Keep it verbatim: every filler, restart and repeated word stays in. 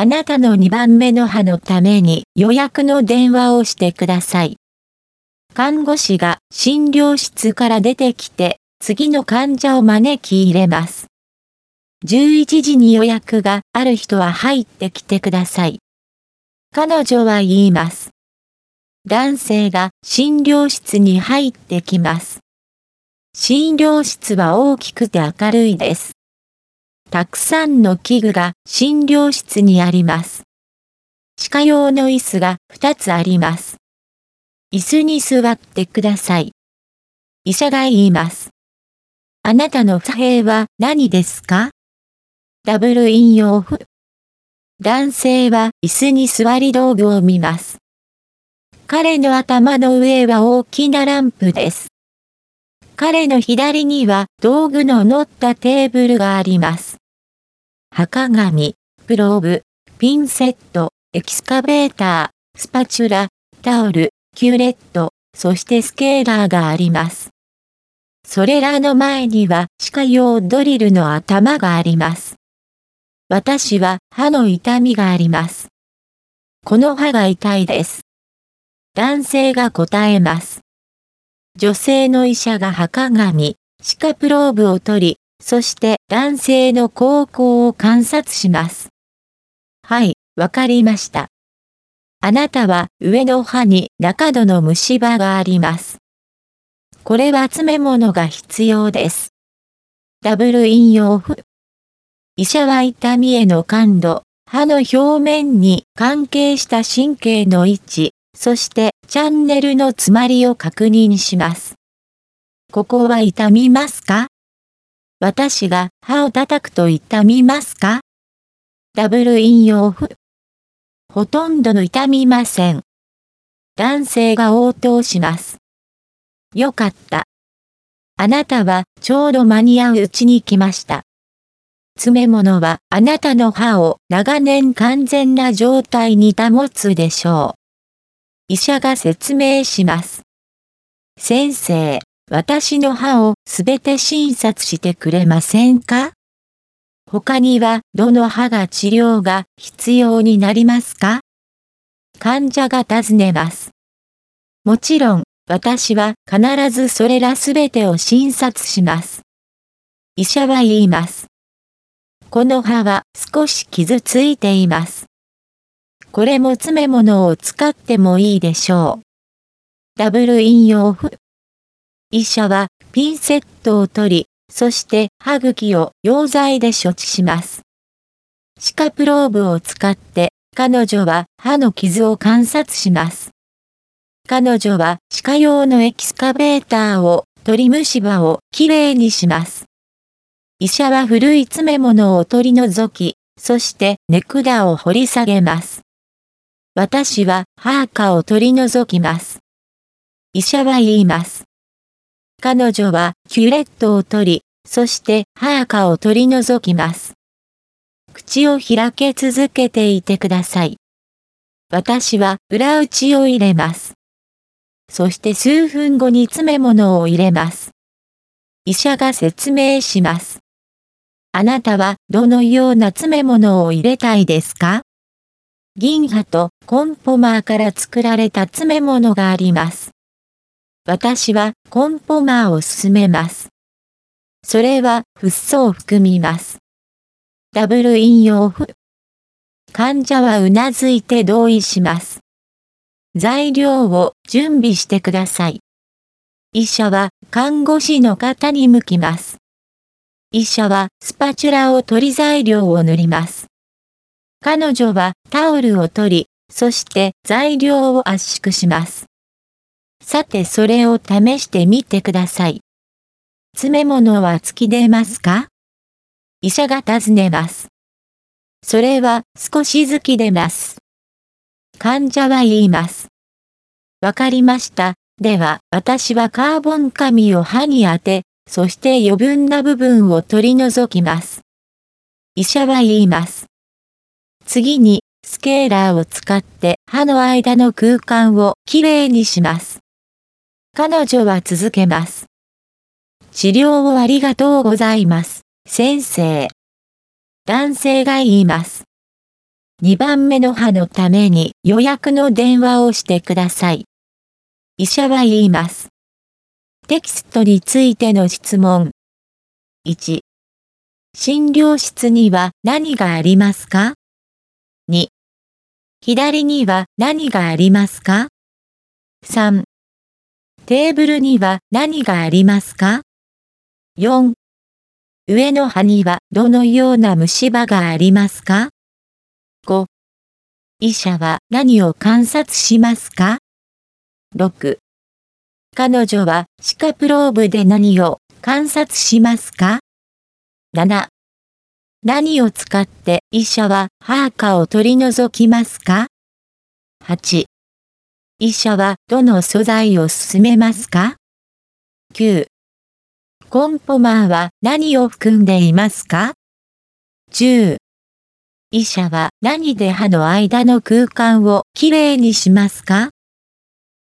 あなたのにばんめの歯のために予約の電話をしてください。看護師が診療室から出てきて、次の患者を招き入れます。じゅういちじに予約がある人は入ってきてください。彼女は言います。男性が診療室に入ってきます。診療室は大きくて明るいです。たくさんの器具が診療室にあります。歯科用の椅子がふたつあります。椅子に座ってください。医者が言います。あなたの不平は何ですか？ダブル引用符。男性は椅子に座り道具を見ます。彼の頭の上は大きなランプです。彼の左には道具の乗ったテーブルがあります。歯鏡、プローブ、ピンセット、エキスカベーター、スパチュラ、タオル、キュレット、そしてスケーラーがあります。それらの前には歯科用ドリルの頭があります。私は歯の痛みがあります。この歯が痛いです。男性が答えます。女性の医者が歯鏡、歯科プローブを取り、そして男性の口腔を観察します。はい、わかりました。あなたは上の歯に中度の虫歯があります。これは詰め物が必要です。ダブル引用符。医者は痛みへの感度、歯の表面に関係した神経の位置、そしてチャンネルの詰まりを確認します。ここは痛みますか？私が歯を叩くと痛みますか？ダブル引用符。ほとんどの痛みません。男性が応答します。よかった。あなたはちょうど間に合ううちに来ました。詰め物はあなたの歯を長年完全な状態に保つでしょう。医者が説明します。先生、私の歯をすべて診察してくれませんか？他にはどの歯が治療が必要になりますか？患者が尋ねます。もちろん、私は必ずそれらすべてを診察します。医者は言います。この歯は少し傷ついています。これも詰め物を使ってもいいでしょう。ダブル引用符。医者はピンセットを取り、そして歯茎を溶剤で処置します。歯科プローブを使って彼女は歯の傷を観察します。彼女は歯科用のエキスカベーターを取り虫歯をきれいにします。医者は古い詰め物を取り除き、そして根管を掘り下げます。私は歯垢を取り除きます。医者は言います。彼女はキュレットを取り、そして歯垢を取り除きます。口を開け続けていてください。私は裏打ちを入れます。そして数分後に詰め物を入れます。医者が説明します。あなたはどのような詰め物を入れたいですか？銀歯とコンポマーから作られた詰め物があります。私はコンポマーを勧めます。それはフッ素を含みます。ダブル引用符。患者はうなずいて同意します。材料を準備してください。医者は看護師の方に向きます。医者はスパチュラを取り材料を塗ります。彼女はタオルを取り、そして材料を圧縮します。さてそれを試してみてください。詰め物は突き出ますか？医者が尋ねます。それは少しずき出ます。患者は言います。わかりました。では私はカーボン紙を歯に当て、そして余分な部分を取り除きます。医者は言います。次にスケーラーを使って歯の間の空間をきれいにします。彼女は続けます。治療をありがとうございます、先生。男性が言います。 にばんめの歯のために予約の電話をしてください。医者は言います。テキストについての質問。いち、診療室には何がありますか？ に、左には何がありますか？ さん、テーブルには何がありますか？ よん、上の歯にはどのような虫歯がありますか？ ご、医者は何を観察しますか？ ろく、彼女は歯科プローブで何を観察しますか？ なな、何を使って医者は歯垢を取り除きますか？ はち、医者はどの素材を勧めますか？ きゅう、コンポマーは何を含んでいますか？ じゅう、医者は何で歯の間の空間をきれいにしますか？